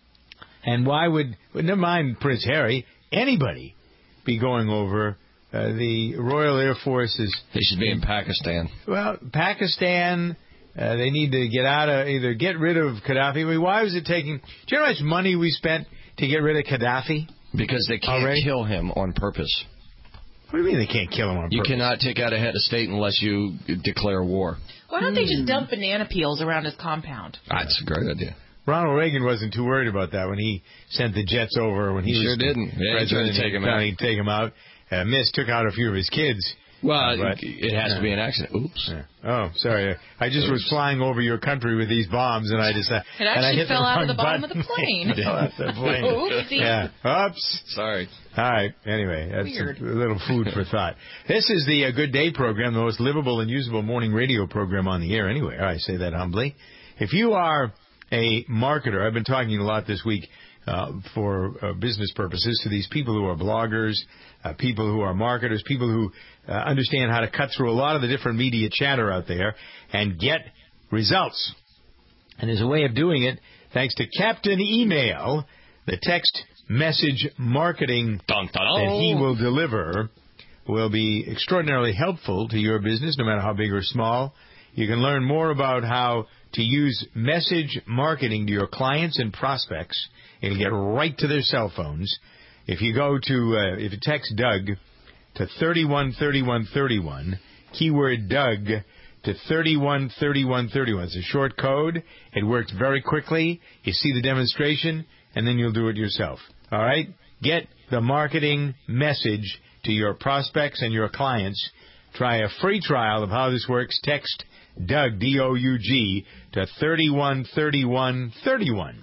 And why would, never mind Prince Harry, anybody be going over? Uh, the Royal Air Force is... They should be in Pakistan. Well, Pakistan, uh, they need to get out of, either get rid of Gaddafi. I mean, why was it taking... Do you know how much money we spent to get rid of Gaddafi? Because they can't Already? kill him on purpose. What do you mean they can't kill him on You purpose? cannot take out a head of state unless you declare war. Why don't they just dump banana peels around his compound? That's a great idea. Ronald Reagan wasn't too worried about that when he sent the jets over. When he, He was sure didn't. Yeah, he president, tried to take him thought out. He'd take him out. Uh, Miss took out a few of his kids. Well, But- it has to be an accident. Oops. Yeah. Oh, sorry. I just was Oops. flying over your country with these bombs, and I decided. It and I actually hit fell the out wrong of the bottom of button. the plane. It fell out the plane. Oopsie. Yeah. Oops. Sorry. All right. Anyway, that's Weird. a, a little food for thought. This is the uh, Good Day program, the most livable and usable morning radio program on the air anywhere. I say that humbly. If you are a marketer, I've been talking a lot this week uh, for uh, business purposes to these people who are bloggers, uh, people who are marketers, people who uh, understand how to cut through a lot of the different media chatter out there and get results. And there's a way of doing it thanks to Captain Email, the text message marketing Dun, dun, dun. that he will deliver will be extraordinarily helpful to your business, no matter how big or small. You can learn more about how to use message marketing to your clients and prospects. It'll get right to their cell phones. If you go to, uh, if you text Doug to thirty-one thirty-one thirty-one, keyword Doug to thirty-one thirty-one thirty-one. It's a short code. It works very quickly. You see the demonstration, and then you'll do it yourself. All right? Get the marketing message to your prospects and your clients. Try a free trial of how this works. Text Doug, D O U G, to thirty-one thirty-one thirty-one.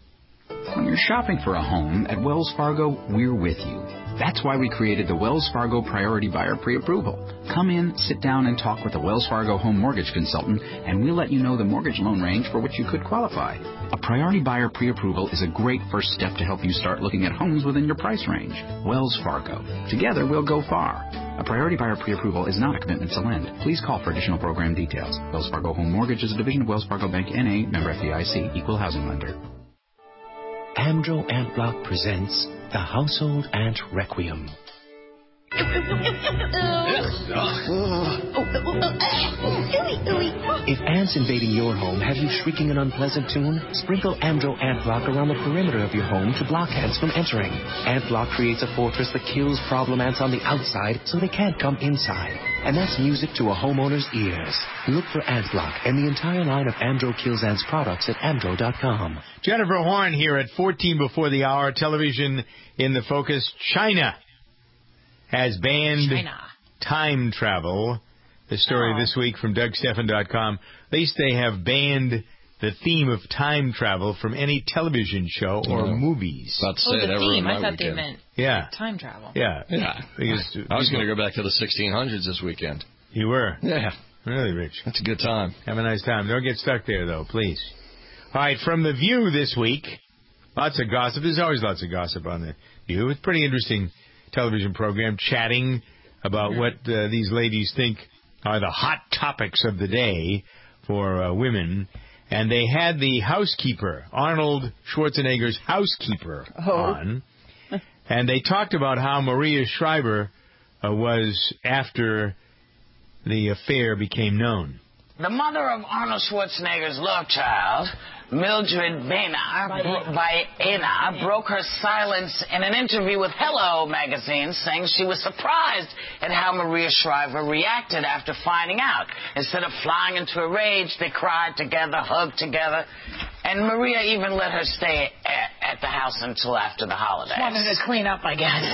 When you're shopping for a home, at Wells Fargo, we're with you. That's why we created the Wells Fargo Priority Buyer Pre-Approval. Come in, sit down, and talk with a Wells Fargo home mortgage consultant, and we'll let you know the mortgage loan range for which you could qualify. A Priority Buyer Pre-Approval is a great first step to help you start looking at homes within your price range. Wells Fargo. Together, we'll go far. A Priority Buyer Pre-Approval is not a commitment to lend. Please call for additional program details. Wells Fargo Home Mortgage is a division of Wells Fargo Bank, N A, member F D I C, equal housing lender. Amdro Ant Block presents The Household Ant Requiem. Oh, If ants invading your home have you shrieking an unpleasant tune, sprinkle Amdro Ant Block around the perimeter of your home to block ants from entering. Ant Block creates a fortress that kills problem ants on the outside so they can't come inside. And that's music to a homeowner's ears. Look for Ant Block and the entire line of Amdro Kills Ants products at amdro dot com. Jennifer Horn here at fourteen before the hour. Television in the focus. China has banned China. time travel. The story Oh. this week from Doug Stephan dot com. At least they have banned the theme of time travel from any television show or Yeah. movies. About to Oh, say the that theme. ruined my I thought weekend. they meant Yeah. time travel. Yeah. Yeah. Because I was going to go back to the sixteen hundreds this weekend. You were? Yeah. Really, Rich? That's a good time. Have a nice time. Don't get stuck there, though, please. All right, from The View this week, lots of gossip. There's always lots of gossip on The View. It's a pretty interesting television program, chatting about what uh, these ladies think are the hot topics of the day for uh, women. And they had the housekeeper, Arnold Schwarzenegger's housekeeper, Oh. on. And they talked about how Maria Shriver uh, was after the affair became known. The mother of Arnold Schwarzenegger's love child, Mildred Baena, bro- Baena, broke her silence in an interview with Hello magazine, saying she was surprised at how Maria Shriver reacted after finding out. Instead of flying into a rage, they cried together, hugged together, and Maria even let her stay at, at the house until after the holidays. Wanted to clean up, I guess.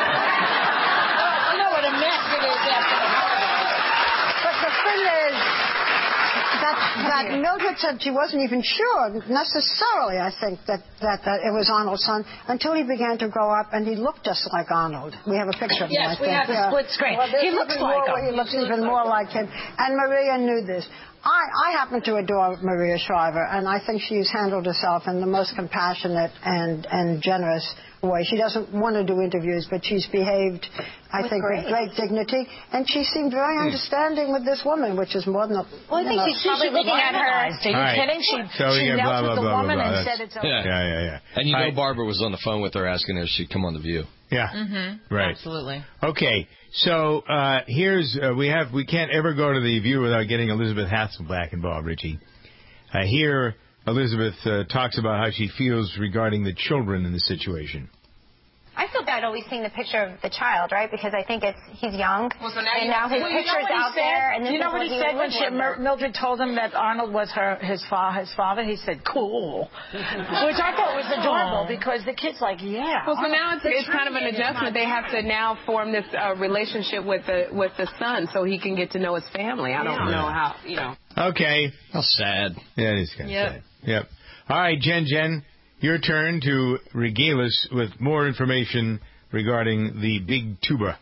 You know what a mess it is after the holidays. But the thing is that, that Mildred said she wasn't even sure, necessarily, I think, that, that, that it was Arnold's son until he began to grow up and he looked just like Arnold. We have a picture of him, Yes, I we think. have a split screen. Well, He there's looks even like more, him. He looks He looks even like more him. like him. And Maria knew this. I, I happen to adore Maria Shriver, and I think she's handled herself in the most compassionate and, and generous way. She doesn't want to do interviews, but she's behaved, I With think, grace. with great dignity. And she seemed very understanding with this woman, which is more than a... Well, I think you know, she's probably looking at her. Are you All right. kidding? She, So we she get knelt blah, with blah, the blah, woman blah, blah. and That's- said it's okay. Yeah, yeah, yeah. And you All know right. Barbara was on the phone with her asking her if she'd come on The View. Yeah. Mm-hmm. Right. Absolutely. Okay, so uh, here's uh, we have we can't ever go to The View without getting Elizabeth Hasselbeck involved, Richie. Uh, here, Elizabeth uh, talks about how she feels regarding the children in the situation. I feel bad always seeing the picture of the child, right? Because I think it's he's young, Well, so now and you- now his well, you know picture's what he out said? there. And this you know is what he he said would when live she, with Mer- her. Mildred told him that Arnold was her his, fa- his father? He said, "Cool," which I thought was adorable because the kid's like, "Yeah." Well, so now it's, The it's kind of an training is adjustment. not They have to now form this uh, relationship with the with the son, so he can get to know his family. I don't Yeah. know how you know. Okay. How sad. Yeah, it is kind of Yep. sad. Yep. All right, Jen, Jen, your turn to regale us with more information regarding the big tuba.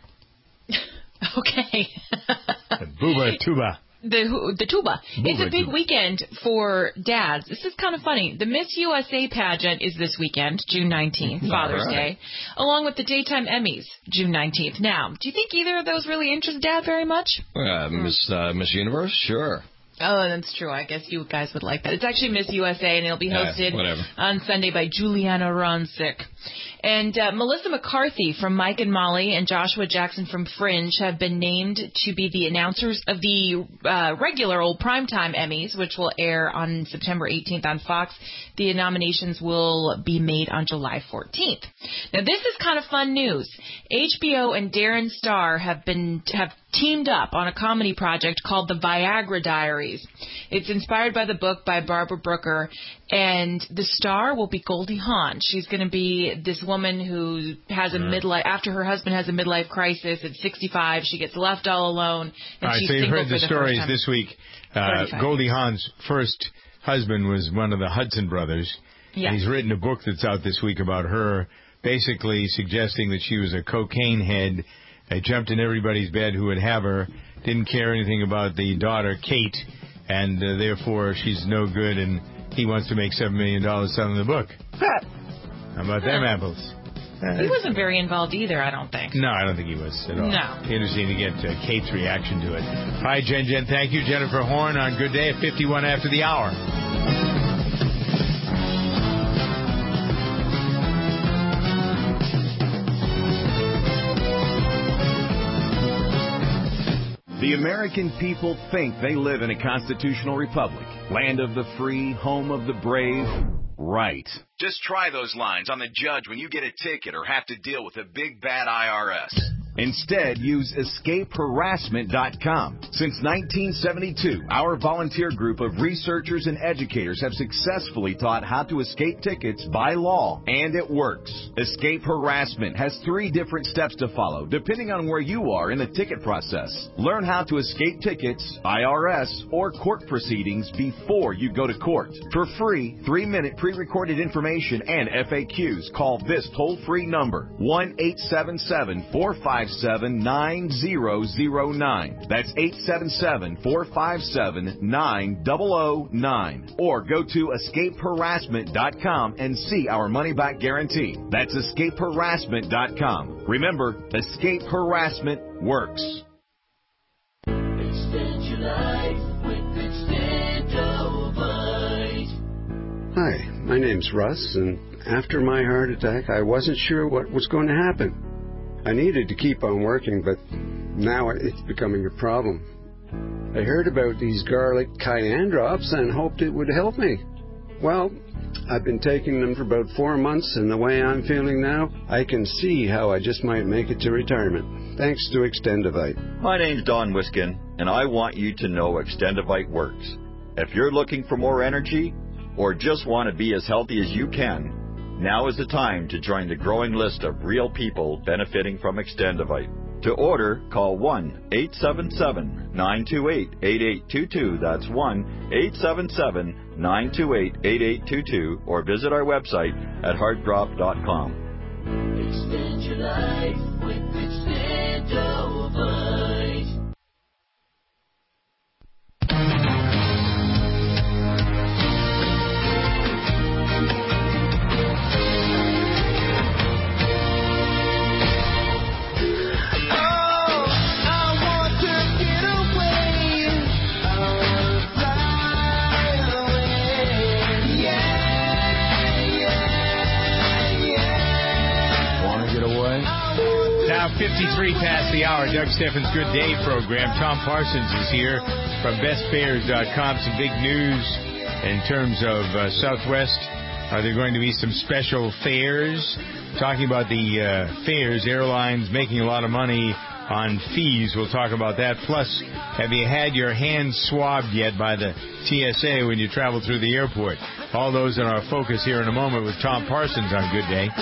Okay. The booba tuba. The the tuba. It's a Booba big tuba. weekend for dads. This is kind of funny. The Miss U S A pageant is this weekend, June nineteenth, Father's All right. Day, along with the Daytime Emmys, June nineteenth. Now, do you think either of those really interest Dad very much? Uh, Miss uh, Miss Universe? Sure. Oh, that's true. I guess you guys would like that. It's actually Miss U S A, and it'll be Yeah, hosted whatever. on Sunday by Juliana Rancic. And uh, Melissa McCarthy from Mike and Molly and Joshua Jackson from Fringe have been named to be the announcers of the uh, regular old primetime Emmys, which will air on September eighteenth on Fox. The nominations will be made on July fourteenth. Now, this is kind of fun news. H B O and Darren Star have been have teamed up on a comedy project called The Viagra Diaries. It's inspired by the book by Barbara Brooker, and the star will be Goldie Hawn. She's going to be this woman who has a midlife, after her husband has a midlife crisis at sixty-five, she gets left all alone, and All right, she's so you've single heard for the the stories first time. this week. Uh, thirty-five Goldie Hawn's first husband was one of the Hudson brothers. Yeah. And he's written a book that's out this week about her, basically suggesting that she was a cocaine head. I jumped in everybody's bed who would have her, didn't care anything about the daughter, Kate, and uh, therefore she's no good, and he wants to make seven million dollars selling the book. How about them apples? He wasn't very involved either, I don't think. No, I don't think he was at all. No. Interesting to get uh, Kate's reaction to it. All right, Jen, Jen, thank you. Jennifer Horn on Good Day at fifty-one after the hour. The American people think they live in a constitutional republic, land of the free, home of the brave. Right. Just try those lines on the judge when you get a ticket or have to deal with a big bad I R S. Instead, use escape harassment dot com. Since nineteen seventy-two, our volunteer group of researchers and educators have successfully taught how to escape tickets by law, and it works. Escape Harassment has three different steps to follow, depending on where you are in the ticket process. Learn how to escape tickets, I R S, or court proceedings before you go to court. For free, three-minute pre-recorded information and F A Qs, call this toll-free number, one eight seven seven, four five seven, nine zero zero nine. That's eight seven seven, four five seven, nine zero zero nine. Or go to escape harassment dot com and see our money-back guarantee. That's escape harassment dot com. Remember, Escape Harassment works. Extend your life with Extendovite. Hi, my name's Russ, and after my heart attack, I wasn't sure what was going to happen. I needed to keep on working, but now it's becoming a problem. I heard about these garlic cayenne drops and hoped it would help me. Well, I've been taking them for about four months, and the way I'm feeling now, I can see how I just might make it to retirement. Thanks to Extendovite. My name's Don Wiskin, and I want you to know Extendovite works. If you're looking for more energy, or just want to be as healthy as you can, now is the time to join the growing list of real people benefiting from Extendovite. To order, call one eight seven seven, nine two eight, eight eight two two. That's one eight seven seven, nine two eight, eight eight two two, or visit our website at heartdrop dot com. Extend your life with Extendovite. fifty-three past the hour. Doug Steffens' Good Day program. Tom Parsons is here from best fares dot com. Some big news in terms of uh, Southwest. Are there going to be some special fares? Talking about the uh, fares, airlines making a lot of money on fees. We'll talk about that. Plus, have you had your hands swabbed yet by the T S A when you travel through the airport? All those in our focus here in a moment with Tom Parsons on Good Day.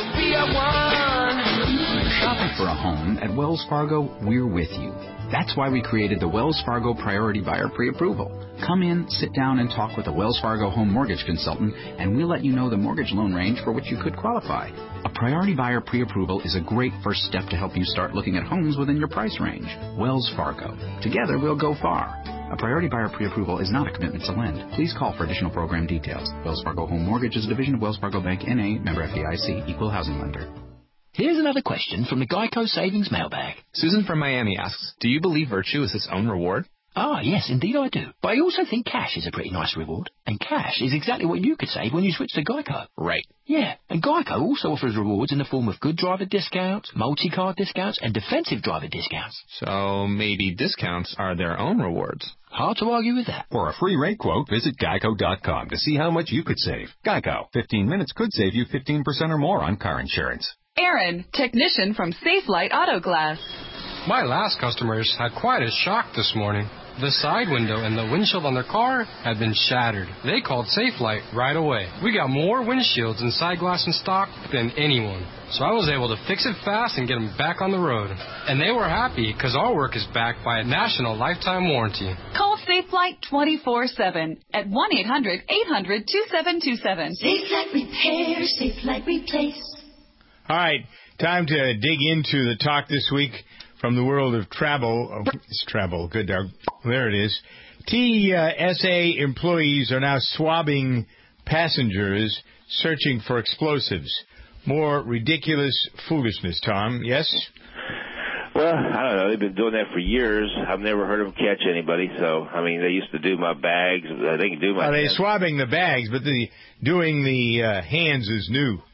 Shopping for a home at Wells Fargo, we're with you. That's why we created the Wells Fargo Priority Buyer Pre-Approval. Come in, sit down, and talk with a Wells Fargo home mortgage consultant, and we'll let you know the mortgage loan range for which you could qualify. A Priority Buyer Pre-Approval is a great first step to help you start looking at homes within your price range. Wells Fargo. Together, we'll go far. A Priority Buyer Pre-Approval is not a commitment to lend. Please call for additional program details. Wells Fargo Home Mortgage is a division of Wells Fargo Bank, N A, member F D I C, equal housing lender. Here's another question from the Geico Savings Mailbag. Susan from Miami asks, do you believe virtue is its own reward? Ah, yes, indeed I do. But I also think cash is a pretty nice reward. And cash is exactly what you could save when you switch to Geico. Right. Yeah, and Geico also offers rewards in the form of good driver discounts, multi-card discounts, and defensive driver discounts. So maybe discounts are their own rewards. Hard to argue with that. For a free rate quote, visit geico dot com to see how much you could save. Geico. fifteen minutes could save you fifteen percent or more on car insurance. Aaron, technician from Safe Light Auto Glass. My last customers had quite a shock this morning. The side window and the windshield on their car had been shattered. They called Safe Light right away. We got more windshields and side glass in stock than anyone. So I was able to fix it fast and get them back on the road. And they were happy because our work is backed by a national lifetime warranty. Call Safe Light twenty-four seven at one eight hundred, eight hundred, two seven two seven. Safe Light Repair, Safe Light Replace. All right, time to dig into the talk this week from the world of travel. Oh, it's travel. Good. There it is. T S A employees are now swabbing passengers searching for explosives. More ridiculous foolishness, Tom. Yes? Well, I don't know. They've been doing that for years. I've never heard them catch anybody. So, I mean, they used to do my bags. They can do my Well, they're hands. swabbing the bags, but the doing the uh, hands is new.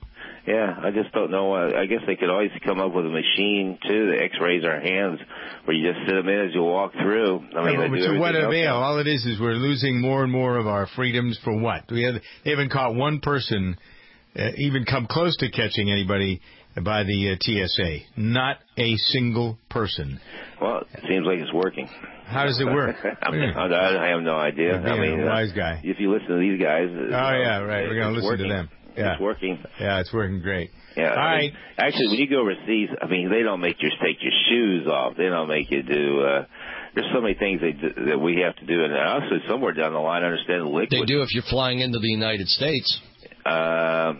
Yeah, I just don't know. Uh, I guess they could always come up with a machine, too, that x-rays our hands, where you just sit them in as you walk through. I mean, yeah, they but do to what everything avail? else. All it is is we're losing more and more of our freedoms for what? We have, they haven't caught one person uh, even come close to catching anybody by the uh, T S A. Not a single person. Well, it seems like it's working. How does it work? I, mean, I have no idea. You're I mean, a wise uh, guy. if you listen to these guys, oh yeah, right. We're going to listen working. to them. Yeah. It's working. Yeah, it's working great. Yeah. All I right. mean, actually, when you go overseas, I mean, they don't make you take your shoes off. They don't make you do. Uh, there's so many things they do, that we have to do, and also somewhere down the line, I understand liquid. They do if you're flying into the United States. Uh,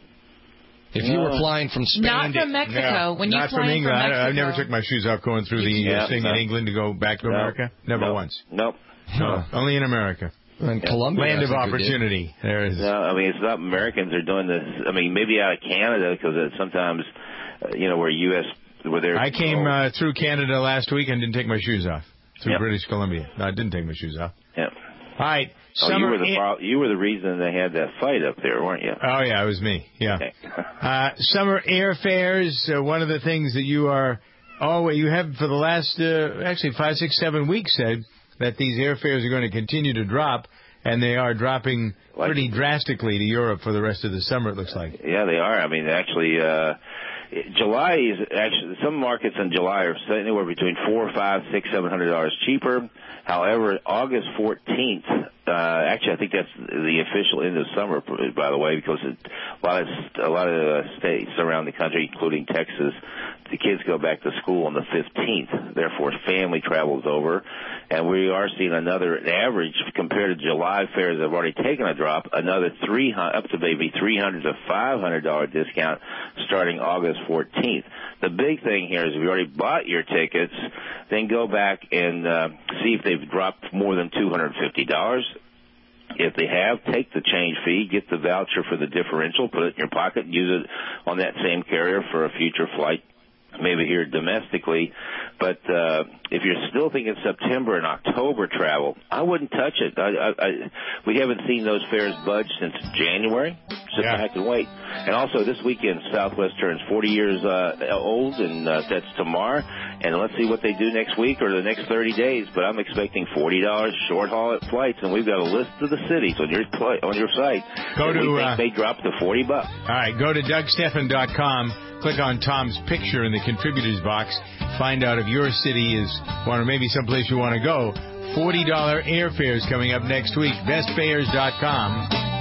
If you were flying from Spain, not from Mexico. No, when you not fly from in England. from Mexico, I, I've never took my shoes off going through the Yeah, uh, thing no. in England to go back to No. America. Never No. once. Nope. No, only in America. And Colombia, Land I of think we did. opportunity. There is. No, I mean, it's not Americans are doing this. I mean, maybe out of Canada, because sometimes, uh, you know, where U S where they're. I came uh, through Canada last week and didn't take my shoes off. Through Yep. British Columbia. No, I didn't take my shoes off. Yeah. All right. Oh, you Summer were the in- pro- you were the reason they had that fight up there, weren't you? Oh, yeah, it was me. Yeah. Okay. uh, summer airfares, uh, one of the things that you are, oh, you have for the last, uh, actually, five, six, seven weeks said that these airfares are going to continue to drop, and they are dropping pretty drastically to Europe for the rest of the summer, it looks like. Yeah, they are. I mean, actually, uh, July is actually, some markets in July are anywhere between four, five, six, seven hundred dollars cheaper. However, August fourteenth, uh, actually, I think that's the official end of summer, by the way, because it, a lot of a lot of uh, states around the country, including Texas, the kids go back to school on the fifteenth. Therefore, family travels over, and we are seeing another an average compared to July fares that have already taken a drop, another three up to maybe three hundred to five hundred dollar discount starting August fourteenth. The big thing here is if you already bought your tickets, then go back and uh, see if they've dropped more than two hundred fifty dollars. If they have, take the change fee, get the voucher for the differential, put it in your pocket, and use it on that same carrier for a future flight, maybe here domestically. But uh, if you're still thinking September and October travel, I wouldn't touch it. I, I, I, we haven't seen those fares budge since January. Sit Yeah. back and wait. And also this weekend, Southwest turns forty years uh, old, and uh, that's tomorrow. And let's see what they do next week or the next thirty days. But I'm expecting forty dollars short haul flights, and we've got a list of the cities on your pla on your site. Go that we to, think uh, they drop to forty bucks. All right, go to Doug Stephan dot com. Click on Tom's picture in the contributors box. Find out if your city is one or maybe someplace you want to go. forty dollars airfares coming up next week. best fares dot com.